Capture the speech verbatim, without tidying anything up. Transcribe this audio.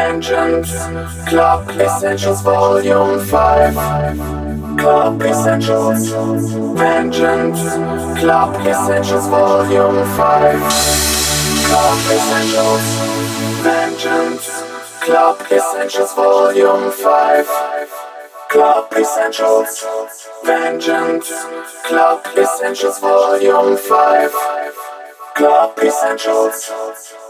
Vengeance, Club Essentials Volume five. Club Essentials, Vengeance, Club Essentials Volume five. Club Essentials, Vengeance, Club Essentials Volume five. Club Essentials, Vengeance, Club Essentials Volume five. Club Essentials.